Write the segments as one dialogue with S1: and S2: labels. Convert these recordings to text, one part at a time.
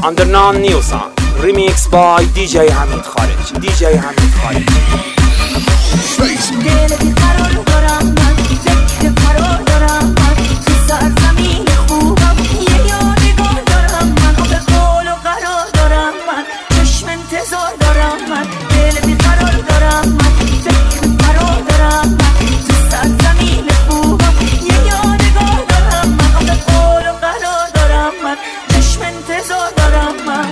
S1: Underground New Sound Remix by DJ حمید خارجی. DJ حمید خارجی.
S2: دل بیقرار دارم من، فکر فرار دارم من، تو سرزمین خوبم یه یادگار دارم من، به قول و قرار دارم من، چشم انتظار دارم من. دل بیقرار دارم من، فکر فرار دارم من، تو سرزمین خوبم یه یادگار دارم من، به قول و قرار دارم من، چشم انتظار دارم من.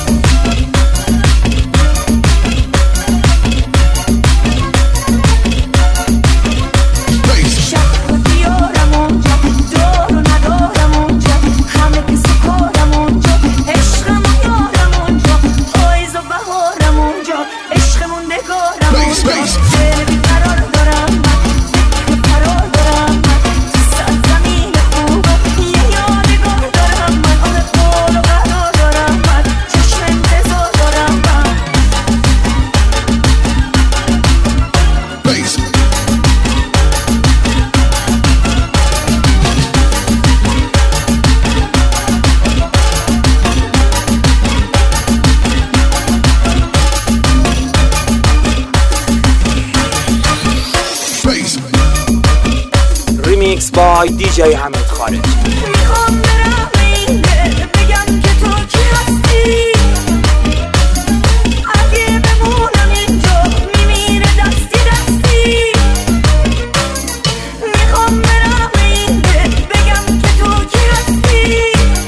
S1: Remix by DJ حمید خارجی.
S2: میخوام برم این دل بگم که تو کی هستی، اگه بمونم اینجا میمیره دستی دستی. میخوام برم این دل بگم که تو کی هستی،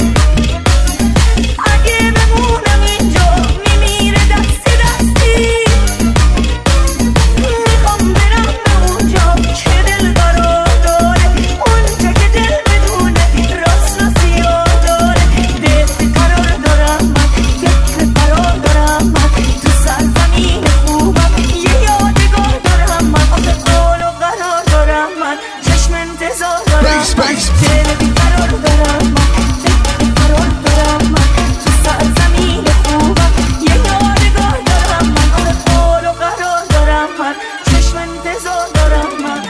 S2: اگه بمونم اینجا میمیره دستی دستی. میخوام برم به اونجا که دل قرار داره، اونجا که دل بدونه راست و سیاه داره. دل قرار دارم من، فکر فرار دارم من، تو سرزمین خوبم یه یادگار دارم من، آخه قول و قرار دارم من، چشم انتظار دارم من. دل بیقرار دارم من، فکر فرار دارم من، تو سرزمین خوبم یه یادگار دارم من، آخه قول و قرار دارم من، چشم انتظار دارم من.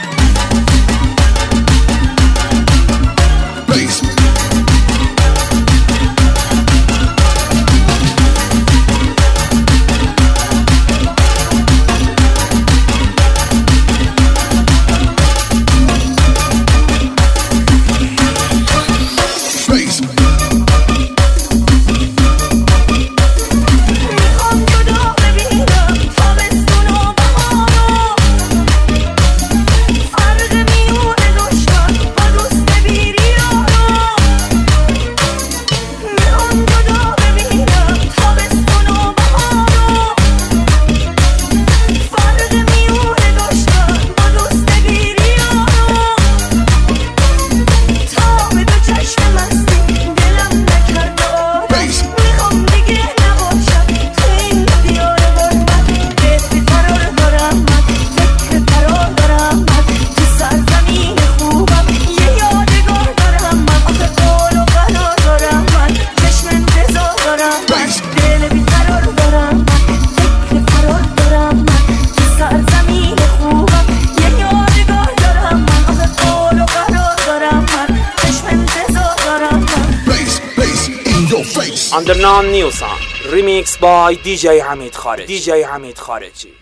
S2: میخوام جدا ببینم تابستون و بهارو، فرق میون دشمن با دوست بی‌ریارو. میخوام جدا ببینم تابستون و بهارو، فرق میون دشمن با دوست بی‌ریارو. تا به دو چشم مستی دلم نکرد آرام، میخوام دیگه نباشم تو این دیار غربت. دل بیقرار دارم من، فکر فرار دارم من، تو سرزمین خوبم یه یادگار دارم من، آخه قول و قرار دارم من، چشم انتظار دارم من. دل بیقرار دارم من، فکر فرار دارم من، تو سرزمین خوبم یه یادگار دارم من، آخه قول و قرار دارم من، چشم انتظار دارم من.
S1: Underground New Sound Remix by DJ حمید خارجی. DJ حمید خارجی.